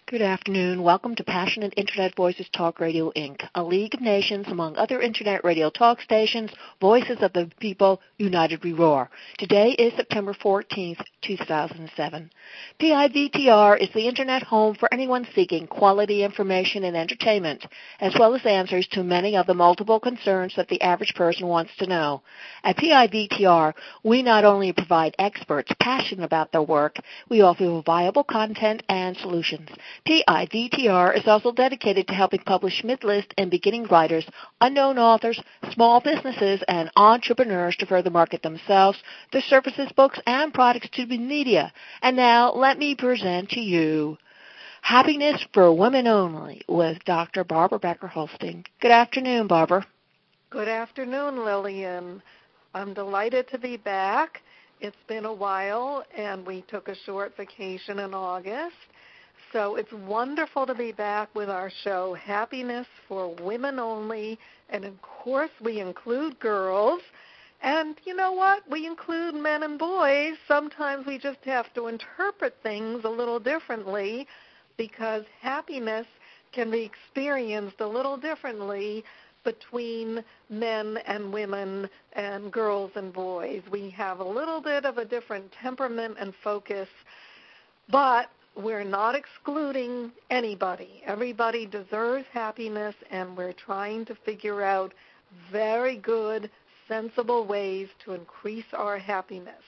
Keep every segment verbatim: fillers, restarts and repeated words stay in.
Good afternoon. Welcome to Passionate Internet Voices Talk Radio, Incorporated, a league of nations among other Internet radio talk stations, voices of the people, united we roar. Today is September fourteenth, two thousand seven. P I V T R is the Internet home for anyone seeking quality information and entertainment, as well as answers to many of the multiple concerns that the average person wants to know. At P I V T R, we not only provide experts passionate about their work, we offer viable content and solutions. P I V T R is also dedicated to helping publish mid-list and beginning writers, unknown authors, small businesses, and entrepreneurs to further market themselves, their services, books, and products to the media. And now, let me present to you Happiness for Women Only with Doctor Barbara Becker-Holsting. Good afternoon, Barbara. Good afternoon, Lillian. I'm delighted to be back. It's been a while, and we took a short vacation in August. So it's wonderful to be back with our show, Happiness for Women Only. And, of course, we include girls. And you know what? We include men and boys. Sometimes we just have to interpret things a little differently because happiness can be experienced a little differently between men and women and girls and boys. We have a little bit of a different temperament and focus, but we're not excluding anybody. Everybody deserves happiness, and we're trying to figure out very good, sensible ways to increase our happiness.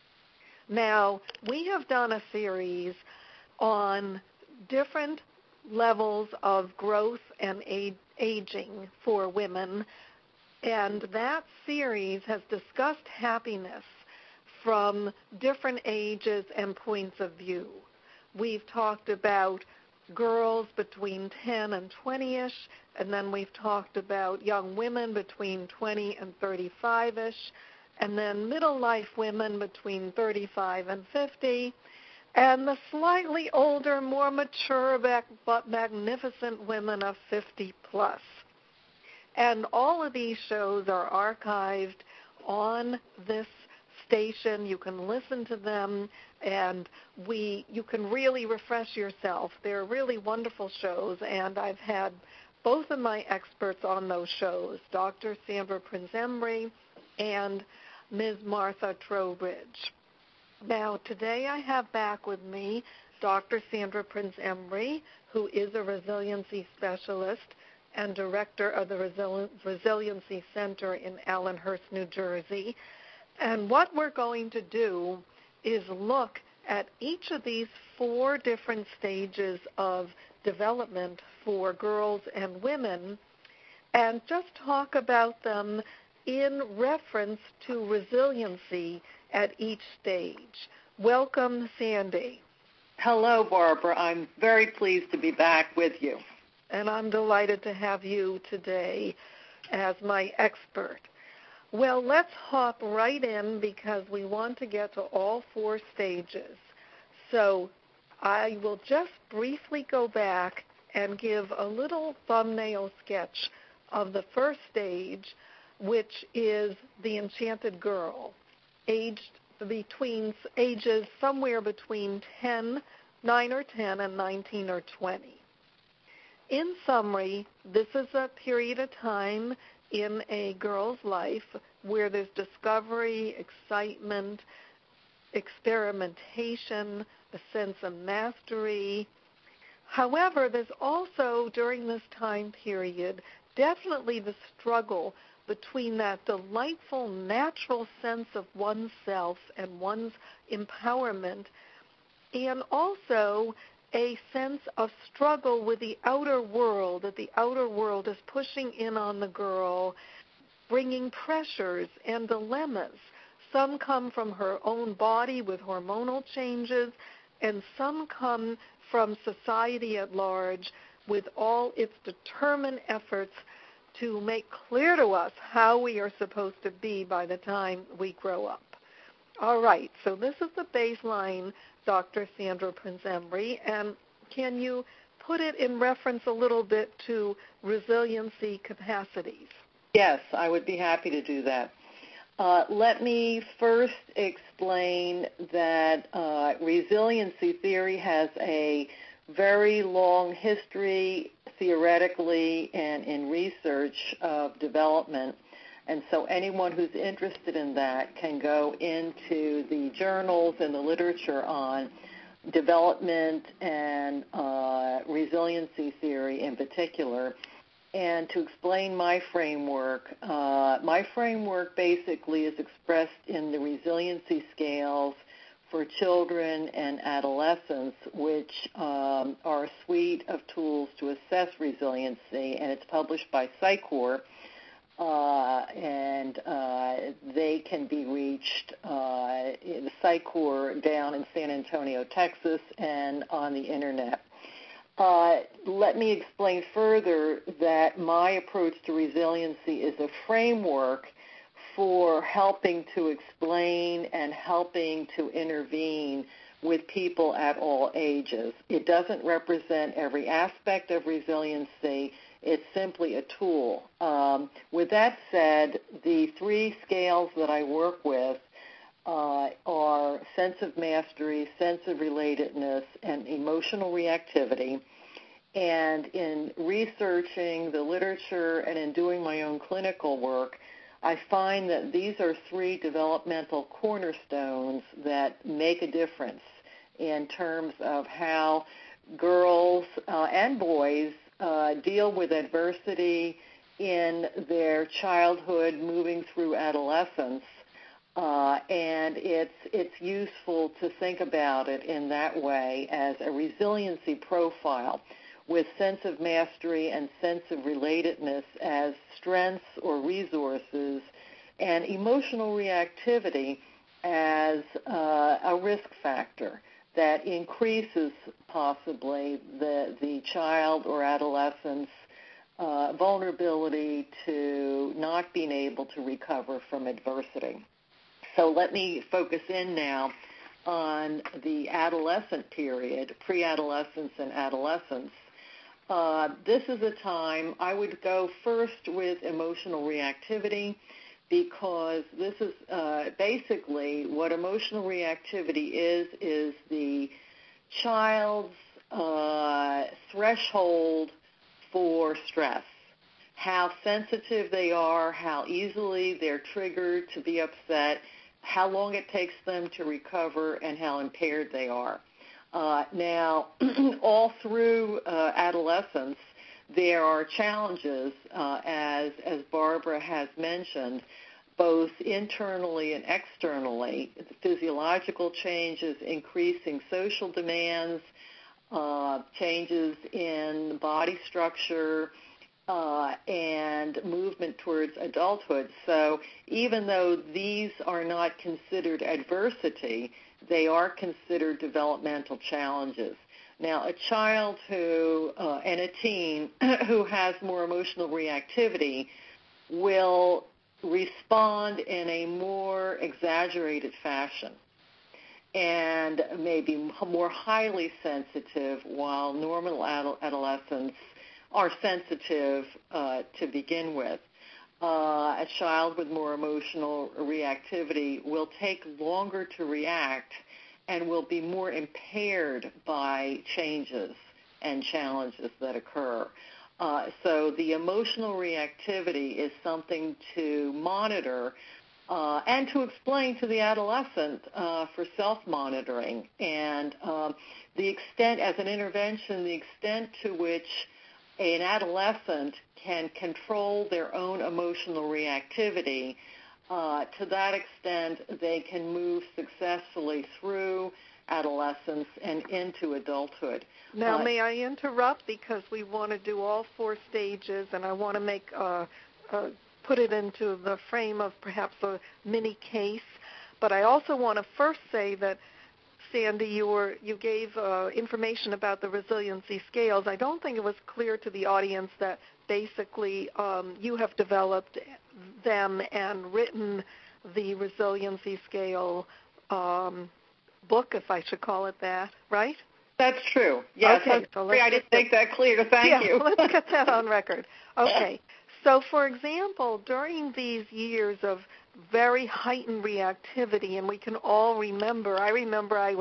Now, we have done a series on different levels of growth and aging for women, and that series has discussed happiness from different ages and points of view. We've talked about girls between ten and twenty-ish, and then we've talked about young women between twenty and thirty-five-ish, and then middle-life women between thirty-five and fifty, and the slightly older, more mature but magnificent women of fifty plus. And all of these shows are archived on this station. You can listen to them, and we you can really refresh yourself. They're really wonderful shows, and I've had both of my experts on those shows, Doctor Sandra Prince-Emery and Miz Martha Trowbridge. Now, today I have back with me Doctor Sandra Prince-Emery, who is a resiliency specialist and director of the Resili- Resiliency Center in Allenhurst, New Jersey. And what we're going to do is look at each of these four different stages of development for girls and women and just talk about them in reference to resiliency at each stage. Welcome, Sandy. Hello, Barbara. I'm very pleased to be back with you. And I'm delighted to have you today as my expert. Well, let's hop right in because we want to get to all four stages. So I will just briefly go back and give a little thumbnail sketch of the first stage, which is the enchanted girl, aged between ages somewhere between ten, nine or ten, and nineteen or twenty. In summary, this is a period of time in a girl's life where there's discovery, excitement, experimentation, a sense of mastery. However, there's also, during this time period, definitely the struggle between that delightful, natural sense of oneself and one's empowerment and also a sense of struggle with the outer world, that the outer world is pushing in on the girl, bringing pressures and dilemmas. Some come from her own body with hormonal changes, and some come from society at large with all its determined efforts to make clear to us how we are supposed to be by the time we grow up. All right, so this is the baseline, Doctor Sandra Prince-Emery, and can you put it in reference a little bit to resiliency capacities? Yes, I would be happy to do that. Uh, let me first explain that uh, resiliency theory has a very long history, theoretically and in research, of development. And so anyone who's interested in that can go into the journals and the literature on development and uh, resiliency theory in particular. And to explain my framework, uh, my framework basically is expressed in the resiliency scales for children and adolescents, which um, are a suite of tools to assess resiliency, and it's published by PsyCor, uh, and uh, they can be reached uh, in the PsyCor down in San Antonio, Texas, and on the Internet. Uh, let me explain further that my approach to resiliency is a framework for helping to explain and helping to intervene with people at all ages. It doesn't represent every aspect of resiliency. It's simply a tool. Um, with that said, the three scales that I work with uh, are sense of mastery, sense of relatedness, and emotional reactivity. And in researching the literature and in doing my own clinical work, I find that these are three developmental cornerstones that make a difference in terms of how girls uh, and boys uh, deal with adversity in their childhood moving through adolescence. Uh, and it's it's useful to think about it in that way as a resiliency profile, with sense of mastery and sense of relatedness as strengths or resources, and emotional reactivity as uh, a risk factor that increases possibly the, the child or adolescent's uh, vulnerability to not being able to recover from adversity. So let me focus in now on the adolescent period, pre-adolescence and adolescence. Uh, this is a time I would go first with emotional reactivity, because this is uh, basically what emotional reactivity is, is the child's uh, threshold for stress, how sensitive they are, how easily they're triggered to be upset, how long it takes them to recover, and how impaired they are. Uh, now, all through uh, adolescence, there are challenges, uh, as as Barbara has mentioned, both internally and externally. The physiological changes, increasing social demands, uh, changes in body structure, uh, and movement towards adulthood. So even though these are not considered adversity, they are considered developmental challenges. Now, a child who, uh, and a teen who has more emotional reactivity will respond in a more exaggerated fashion and maybe more highly sensitive, while normal adolescents are sensitive uh, to begin with. Uh, a child with more emotional reactivity will take longer to react and will be more impaired by changes and challenges that occur. Uh, so the emotional reactivity is something to monitor uh, and to explain to the adolescent uh, for self-monitoring. And um, the extent, as an intervention, the extent to which an adolescent can control their own emotional reactivity, uh, to that extent they can move successfully through adolescence and into adulthood. Now, uh, may I interrupt, because we want to do all four stages, and I want to make uh, uh, put it into the frame of perhaps a mini case. But I also want to first say that, Sandy, you were you gave uh, information about the resiliency scales. I don't think it was clear to the audience that basically um, you have developed them and written the resiliency scale um, book, if I should call it that, right? That's true. Yes, okay, so let's I didn't make that clear. Thank yeah, you. Let's get that on record. Okay. So, for example, during these years of very heightened reactivity, and we can all remember, I remember I was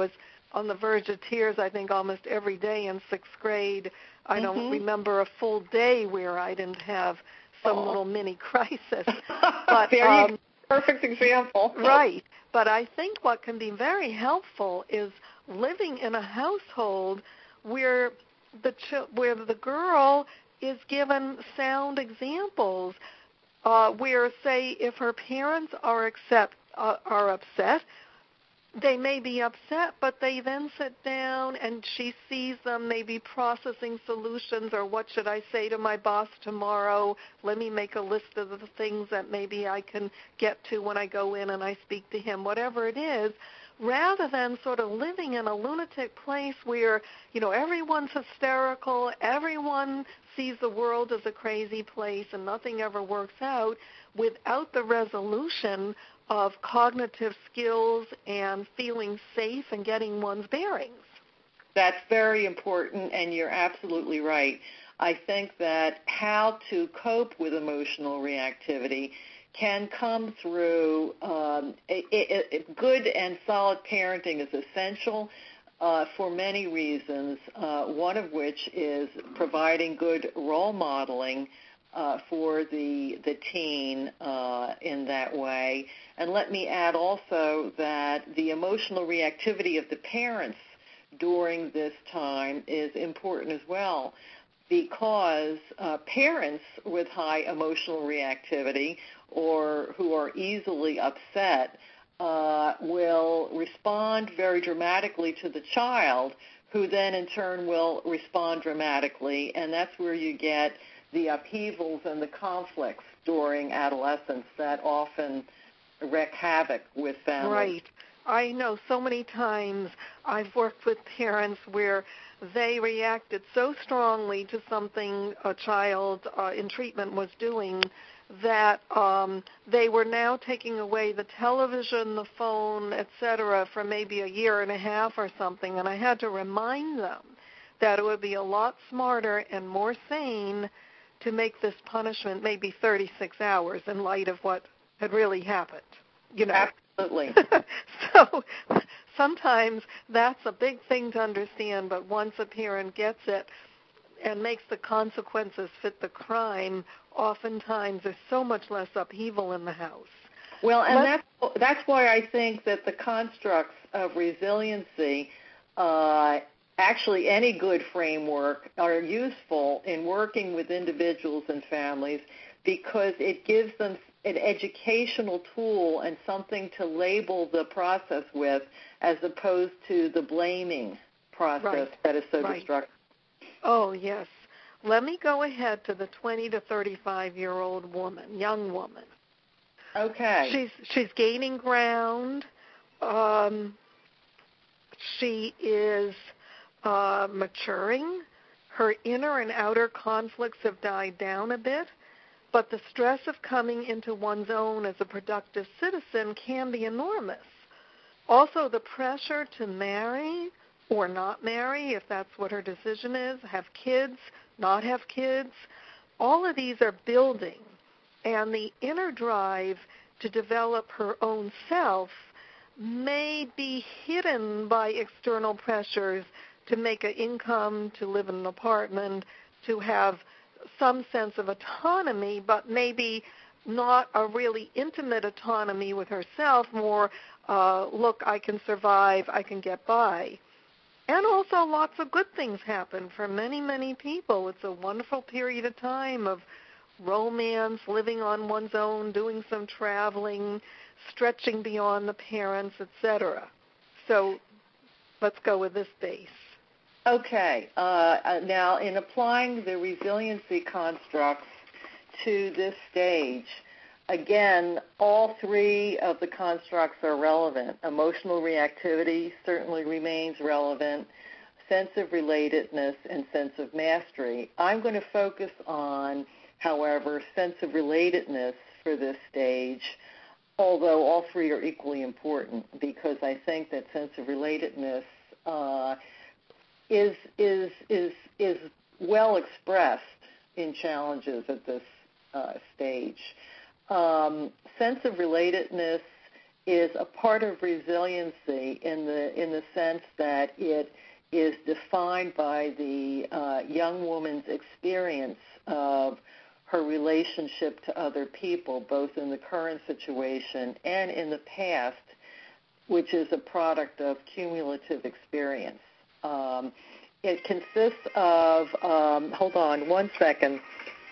on the verge of tears, I think, almost every day in sixth grade. I mm-hmm. don't remember a full day where I didn't have some Aww. little mini crisis. But there um, you go. Perfect example. Right. But I think what can be very helpful is living in a household where the ch- where the girl is given sound examples, uh, where, say, if her parents are accept uh, are upset, they may be upset, but they then sit down and she sees them maybe processing solutions, or what should I say to my boss tomorrow? Let me make a list of the things that maybe I can get to when I go in and I speak to him, whatever it is, rather than sort of living in a lunatic place where, you know, everyone's hysterical, everyone sees the world as a crazy place and nothing ever works out, without the resolution of cognitive skills and feeling safe and getting one's bearings. That's very important, and you're absolutely right. I think that how to cope with emotional reactivity can come through um, it, it, it, good and solid parenting is essential uh, for many reasons, uh, one of which is providing good role modeling Uh, for the the teen uh, in that way. And let me add also that the emotional reactivity of the parents during this time is important as well, because uh, parents with high emotional reactivity or who are easily upset uh, will respond very dramatically to the child, who then in turn will respond dramatically, and that's where you get the upheavals and the conflicts during adolescence that often wreak havoc with families. Right. I know so many times I've worked with parents where they reacted so strongly to something a child uh, in treatment was doing that um, they were now taking away the television, the phone, et cetera, for maybe a year and a half or something, and I had to remind them that it would be a lot smarter and more sane to make this punishment maybe thirty-six hours in light of what had really happened. You know. Absolutely. So sometimes that's a big thing to understand, but once a parent gets it and makes the consequences fit the crime, oftentimes there's so much less upheaval in the house. Well, and Let's, that's, that's why I think that the constructs of resiliency, uh, actually any good framework, are useful in working with individuals and families, because it gives them an educational tool and something to label the process with, as opposed to the blaming process right, that is so right. destructive. Oh, yes. Let me go ahead to the twenty to thirty-five-year-old woman, young woman. Okay. She's she's gaining ground. Um, she is uh, maturing. Her inner and outer conflicts have died down a bit, but the stress of coming into one's own as a productive citizen can be enormous. Also, the pressure to marry or not marry, if that's what her decision is, have kids, not have kids, all of these are building. And the inner drive to develop her own self may be hidden by external pressures to make an income, to live in an apartment, to have some sense of autonomy, but maybe not a really intimate autonomy with herself, more, uh, look, I can survive, I can get by. And also lots of good things happen for many, many people. It's a wonderful period of time of romance, living on one's own, doing some traveling, stretching beyond the parents, et cetera. So let's go with this base. Okay. Uh, now, in applying the resiliency constructs to this stage, again, all three of the constructs are relevant. Emotional reactivity certainly remains relevant, sense of relatedness, and sense of mastery. I'm going to focus on, however, sense of relatedness for this stage, although all three are equally important, because I think that sense of relatedness uh, is is is is well expressed in challenges at this uh, stage. Um, sense of relatedness is a part of resiliency in the in the sense that it is defined by the uh, young woman's experience of her relationship to other people, both in the current situation and in the past, which is a product of cumulative experience. Um, it consists of, um, hold on one second.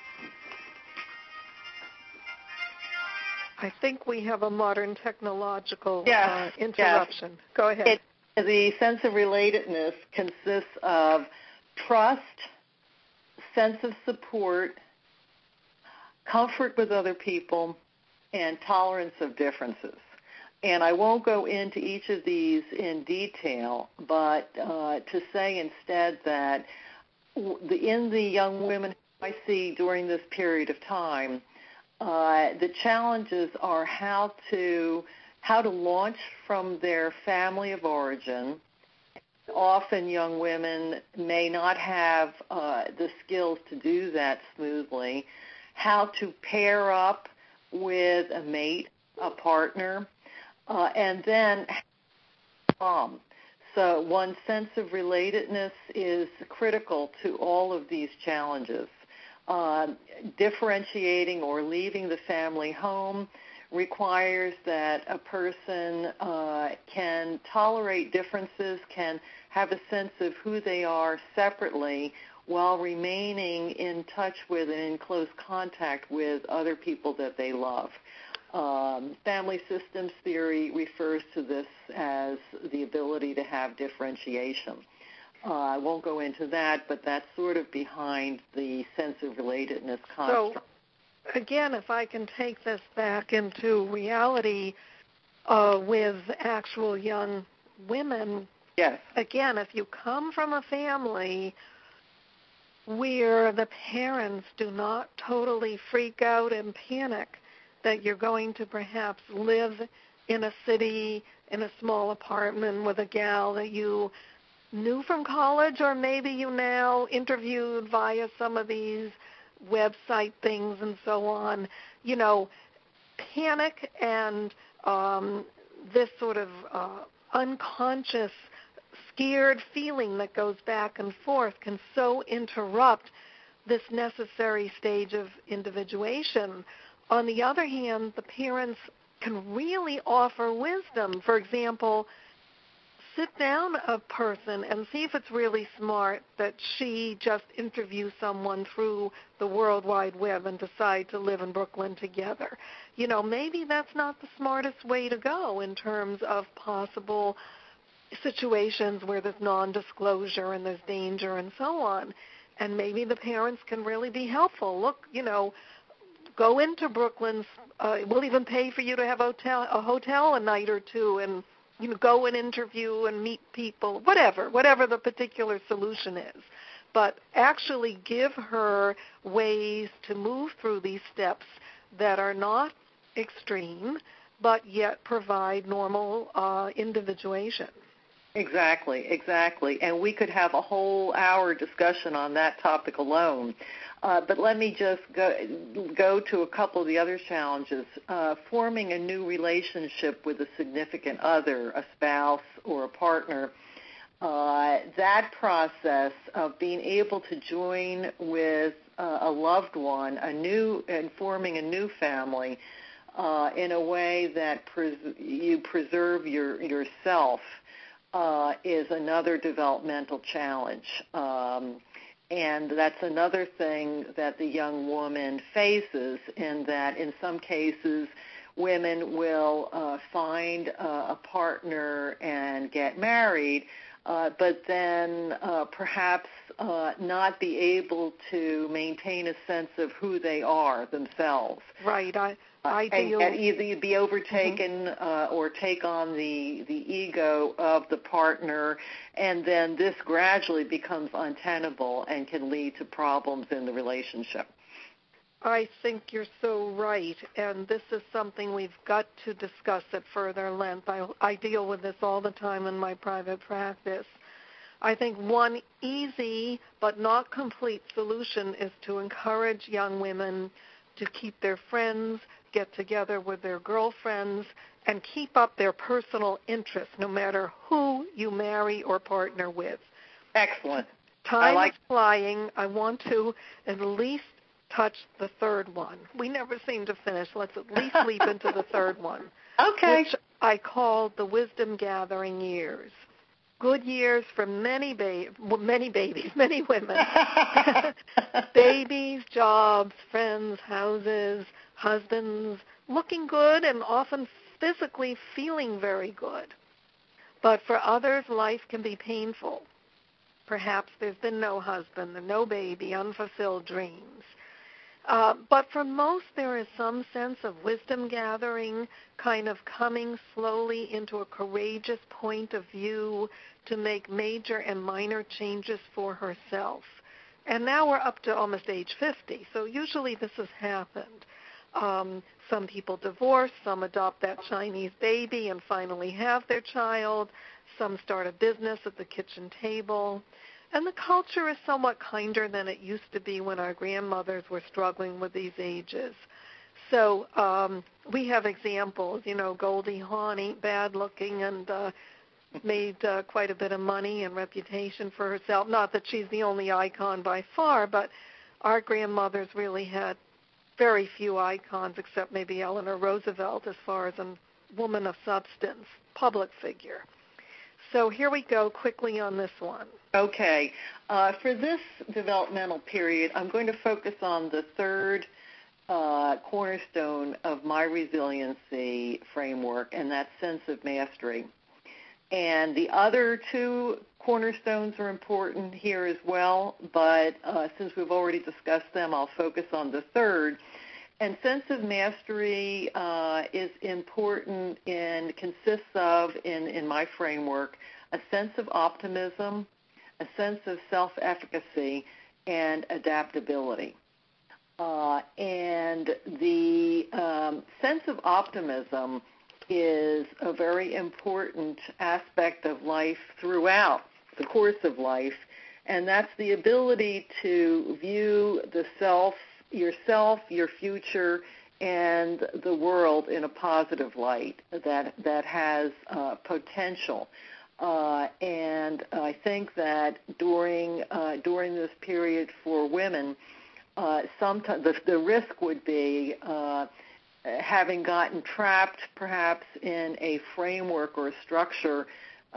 I think we have a modern technological yes, uh, interruption. Yes. Go ahead. It, the sense of relatedness consists of trust, sense of support, comfort with other people, and tolerance of differences. And I won't go into each of these in detail, but uh, to say instead that the, in the young women I see during this period of time, uh, the challenges are how to how to launch from their family of origin. Often young women may not have uh, the skills to do that smoothly. How to pair up with a mate, a partner, uh, and then mom. So one's sense of relatedness is critical to all of these challenges. Uh, differentiating or leaving the family home requires that a person uh, can tolerate differences, can have a sense of who they are separately while remaining in touch with and in close contact with other people that they love. Um, family systems theory refers to this as the ability to have differentiation. Uh, I won't go into that, but that's sort of behind the sense of relatedness construct. So, again, if I can take this back into reality uh, with actual young women, yes. Again, if you come from a family where the parents do not totally freak out and panic that you're going to perhaps live in a city, in a small apartment with a gal that you knew from college, or maybe you now interviewed via some of these website things and so on, you know, panic and um, this sort of uh, unconscious, scared feeling that goes back and forth can so interrupt this necessary stage of individuation. On the other hand, the parents can really offer wisdom. For example, sit down a person and see if it's really smart that she just interview someone through the World Wide Web and decide to live in Brooklyn together. You know, maybe that's not the smartest way to go in terms of possible situations where there's non-disclosure and there's danger and so on. And maybe the parents can really be helpful. Look, you know, go into Brooklyn. Uh, we'll even pay for you to have a hotel, a hotel a night or two, and you know, go and interview and meet people, whatever, whatever the particular solution is. But actually give her ways to move through these steps that are not extreme, but yet provide normal uh, individuation. Exactly, exactly. And we could have a whole hour discussion on that topic alone. Uh, but let me just go, go to a couple of the other challenges. Uh, forming a new relationship with a significant other, a spouse or a partner, uh, that process of being able to join with uh, a loved one, a new, and forming a new family uh, in a way that pres- you preserve your yourself uh, is another developmental challenge. Um, And that's another thing that the young woman faces, in that in some cases women will uh, find uh, a partner and get married, uh, but then uh, perhaps uh, not be able to maintain a sense of who they are themselves. Right. I, I and, deal... and either be overtaken mm-hmm. uh, or take on the, the ego of the partner, and then this gradually becomes untenable and can lead to problems in the relationship. I think you're so right, and this is something we've got to discuss at further length. I, I deal with this all the time in my private practice. I think one easy but not complete solution is to encourage young women to keep their friends, get together with their girlfriends and keep up their personal interests no matter who you marry or partner with. Excellent. Time like- is flying. I want to at least touch the third one. We never seem to finish. Let's at least leap into the third one. Okay. Which I call the wisdom gathering years. Good years for many ba- many babies, many women. Babies, jobs, friends, houses, husbands, looking good and often physically feeling very good. But for others, life can be painful. Perhaps there's been no husband, no baby, unfulfilled dreams. Uh, but for most, there is some sense of wisdom gathering, kind of coming slowly into a courageous point of view to make major and minor changes for herself. And now we're up to almost age fifty, so usually this has happened. Um, some people divorce, some adopt that Chinese baby and finally have their child, some start a business at the kitchen table. And the culture is somewhat kinder than it used to be when our grandmothers were struggling with these ages. So um, we have examples, you know, Goldie Hawn ain't bad looking and uh, made uh, quite a bit of money and reputation for herself. Not that she's the only icon by far, but our grandmothers really had very few icons except maybe Eleanor Roosevelt as far as a woman of substance, public figure. So here we go quickly on this one. Okay. Uh, for this developmental period, I'm going to focus on the third uh, cornerstone of my resiliency framework, and that sense of mastery. And the other two cornerstones are important here as well, but uh, since we've already discussed them, I'll focus on the third. And sense of mastery uh, is important and consists of, in, in my framework, a sense of optimism, a sense of self-efficacy, and adaptability. Uh, and the um, sense of optimism is a very important aspect of life throughout the course of life, and that's the ability to view the self yourself, your future, and the world in a positive light that that has uh, potential. Uh, and I think that during uh, during this period for women, uh, sometimes the, the risk would be uh, having gotten trapped perhaps in a framework or a structure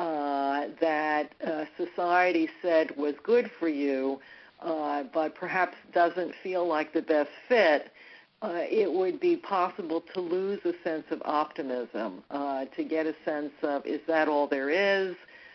uh, that uh, society said was good for you, Uh, but perhaps doesn't feel like the best fit, uh, it would be possible to lose a sense of optimism, uh, to get a sense of, is that all there is?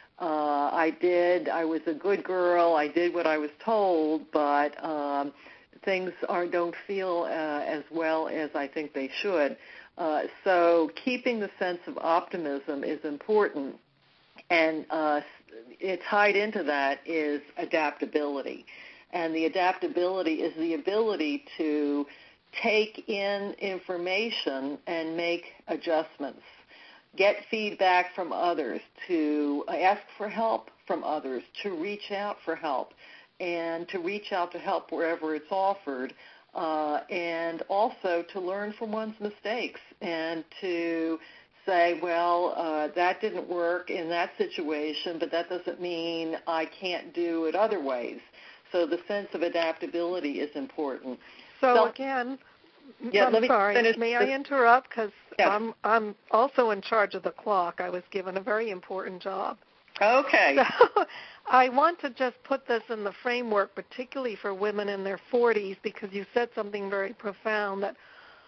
Uh, I did, I was a good girl, I did what I was told, but um, things are, don't feel uh, as well as I think they should. Uh, so keeping the sense of optimism is important, and uh, it tied into that is adaptability. And the adaptability is the ability to take in information and make adjustments, get feedback from others, to ask for help from others, to reach out for help, and to reach out to help wherever it's offered, uh, and also to learn from one's mistakes and to say, well, uh, that didn't work in that situation, but that doesn't mean I can't do it other ways. So the sense of adaptability is important. So, so again, yeah, I'm let me sorry, finish may this. I interrupt? Because yes. I'm, I'm also in charge of the clock. I was given a very important job. Okay. So I want to just put this in the framework, particularly for women in their forties, because you said something very profound, that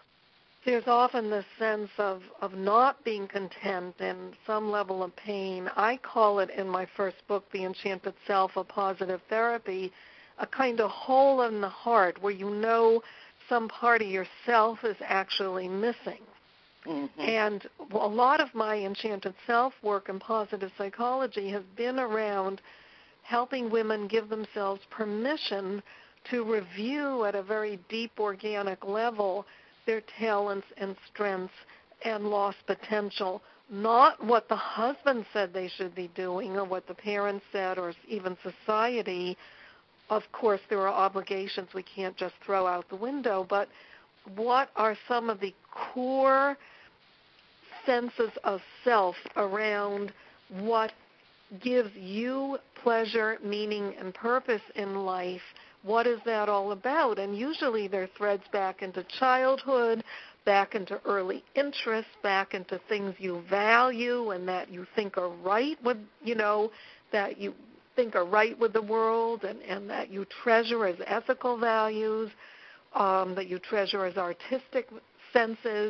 there's often this sense of, of not being content and some level of pain. I call it in my first book, The Enchanted Self, a positive therapy, a kind of hole in the heart where you know some part of yourself is actually missing. Mm-hmm. And a lot of my Enchanted Self work in positive psychology has been around helping women give themselves permission to review at a very deep organic level their talents and strengths and lost potential, not what the husband said they should be doing or what the parents said or even society. Of course, there are obligations we can't just throw out the window, but what are some of the core senses of self around what gives you pleasure, meaning, and purpose in life. What is that all about? And usually there are threads back into childhood, back into early interests, back into things you value and that you think are right with, you know, that you think are right with the world and, and that you treasure as ethical values, um, that you treasure as artistic senses.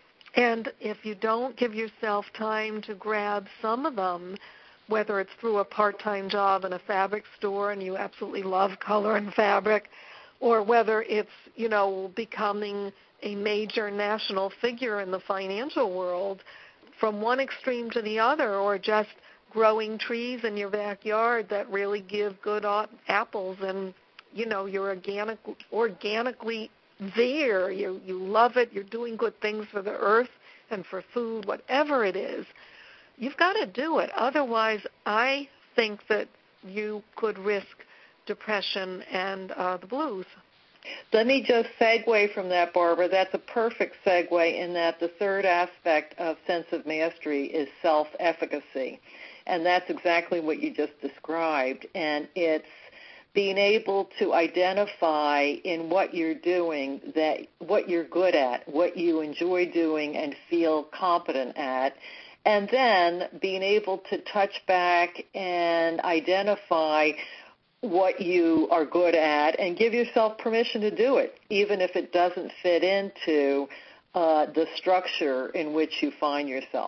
And if you don't give yourself time to grab some of them, whether it's through a part-time job in a fabric store and you absolutely love color and fabric, or whether it's, you know, becoming a major national figure in the financial world, from one extreme to the other, or just growing trees in your backyard that really give good apples and, you know, you're organic, organically there. You, you love it. You're doing good things for the earth and for food, whatever it is. You've got to do it. Otherwise, I think that you could risk depression and uh, the blues. Let me just segue from that, Barbara. That's a perfect segue in that the third aspect of sense of mastery is self-efficacy. And that's exactly what you just described. And it's being able to identify in what you're doing, that what you're good at, what you enjoy doing and feel competent at, and then being able to touch back and identify what you are good at and give yourself permission to do it, even if it doesn't fit into uh, the structure in which you find yourself.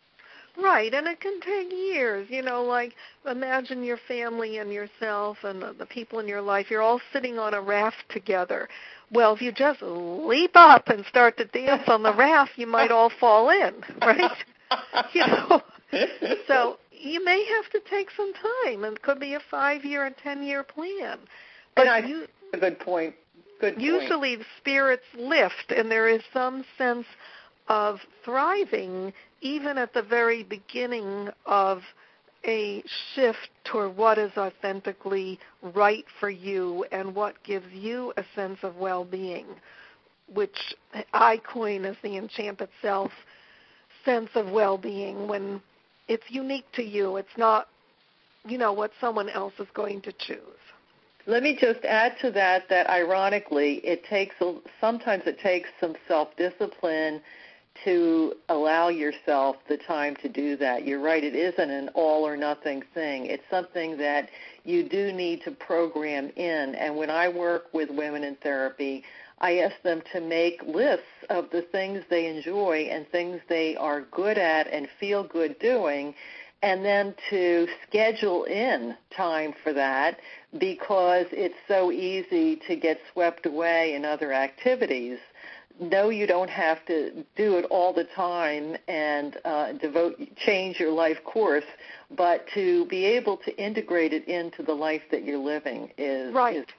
Right, and it can take years. You know, like imagine your family and yourself and the, the people in your life. You're all sitting on a raft together. Well, if you just leap up and start to dance on the raft, you might all fall in, right? You know, so you may have to take some time, and it could be a five-year and ten-year plan. But and I, you, a good point. Good usually point. Spirits lift, and there is some sense of thriving even at the very beginning of a shift toward what is authentically right for you and what gives you a sense of well-being, which I coin as the enchanted self sense of well-being, when it's unique to you. It's not, you know, what someone else is going to choose. Let me just add to that that ironically, it takes sometimes it takes some self-discipline to allow yourself the time to do that. You're right, it isn't an all or nothing thing. It's something that you do need to program in. And when I work with women in therapy, I ask them to make lists of the things they enjoy and things they are good at and feel good doing, and then to schedule in time for that, because it's so easy to get swept away in other activities. No, you don't have to do it all the time and uh, devote, change your life course, but to be able to integrate it into the life that you're living is right. Is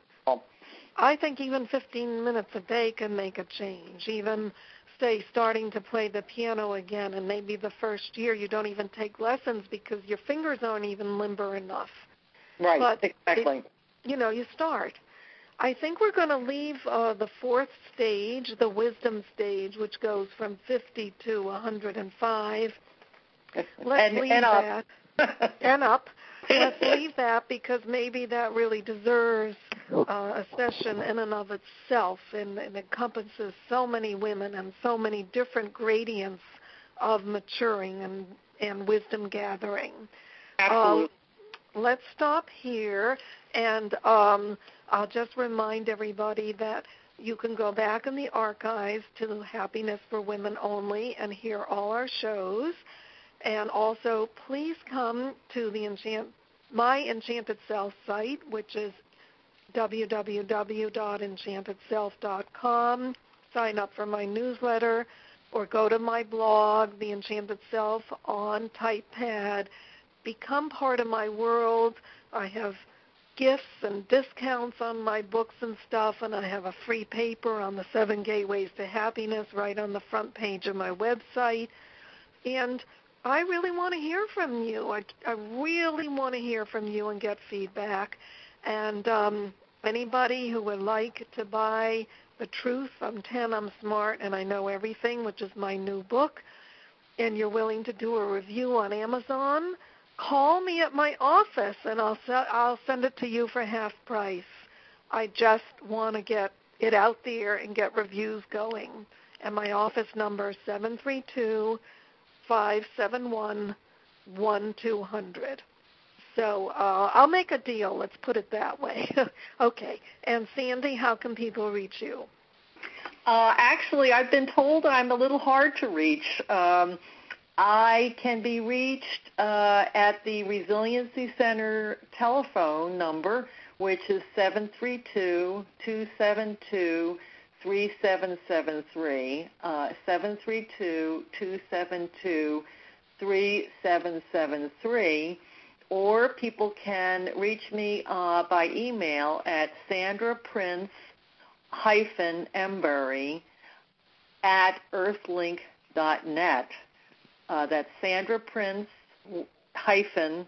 I think even fifteen minutes a day can make a change. Even, say, starting to play the piano again, and maybe the first year you don't even take lessons because your fingers aren't even limber enough. Right, but exactly. It, you know, you start. I think we're going to leave uh, the fourth stage, the wisdom stage, which goes from fifty to one hundred five. Let's and, leave and up. that. and up. Let's leave that because maybe that really deserves uh, a session in and of itself, and, and encompasses so many women and so many different gradients of maturing and, and wisdom gathering. Absolutely. Uh, let's stop here, and um, I'll just remind everybody that you can go back in the archives to Happiness for Women Only and hear all our shows. And also, please come to the Enchant, My Enchanted Self site, which is w w w dot enchanted self dot com. Sign up for my newsletter, or go to my blog, The Enchanted Self, on TypePad. Become part of my world. I have gifts and discounts on my books and stuff, and I have a free paper on the seven gateways to happiness right on the front page of my website. And I really want to hear from you. I, I really want to hear from you and get feedback. And um, anybody who would like to buy The Truth, I'm ten, I'm Smart, and I Know Everything, which is my new book, and you're willing to do a review on Amazon, call me at my office, and I'll se- I'll send it to you for half price. I just want to get it out there and get reviews going. And my office number is seven three two, five seven one, one two zero zero. So uh, I'll make a deal. Let's put it that way. Okay. And Sandy, how can people reach you? Uh, actually, I've been told I'm a little hard to reach. Um, I can be reached uh, at the Resiliency Center telephone number, which is seven three two, two seven two, three seven seven three, uh, seven three two, two seven two, three seven seven three, or people can reach me uh, by email at Sandra Prince hyphen Embury at earthlink dot net. Uh, that's Sandra Prince hyphen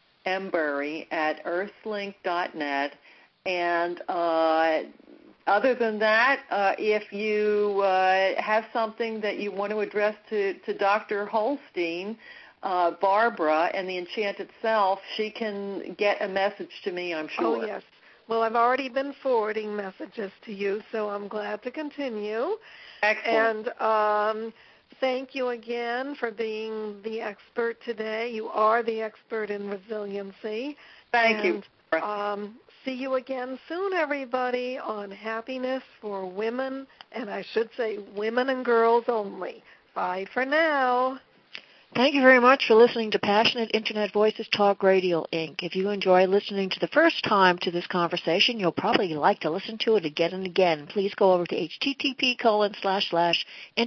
Embury at earthlink dot net. And uh, other than that, uh, if you uh, have something that you want to address to, to Doctor Holstein, uh, Barbara, and the Enchanted Self, she can get a message to me, I'm sure. Oh, yes. Well, I've already been forwarding messages to you, so I'm glad to continue. Excellent. And um, thank you again for being the expert today. You are the expert in resiliency. Thank and, you. Um, see you again soon, everybody, on Happiness for Women, and I should say women and girls only. Bye for now. Thank you very much for listening to Passionate Internet Voices Talk Radio, Incorporated. If you enjoy listening to the first time to this conversation, you'll probably like to listen to it again and again. Please go over to http colon slash slash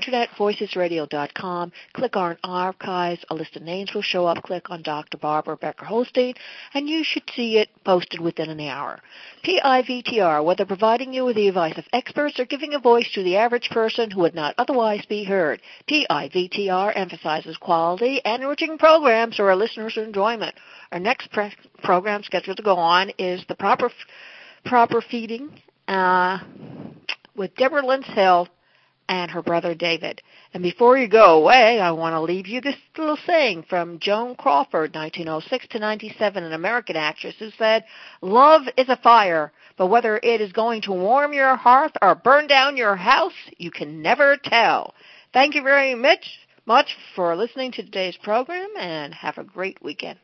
internetvoicesradio.com, click on archives, a list of names will show up, click on Doctor Barbara Becker Holstein, and you should see it posted within an hour. P I V T R, whether providing you with the advice of experts or giving a voice to the average person who would not otherwise be heard. P I V T R emphasizes quality and enriching programs for our listeners' enjoyment. Our next pre- program scheduled to go on is the proper proper feeding uh, with Deborah Lentz Hill and her brother David. And before you go away, I want to leave you this little saying from Joan Crawford, nineteen oh six to ninety-seven, an American actress, who said, "Love is a fire, but whether it is going to warm your hearth or burn down your house, you can never tell." Thank you very much. much for listening to today's program, and have a great weekend.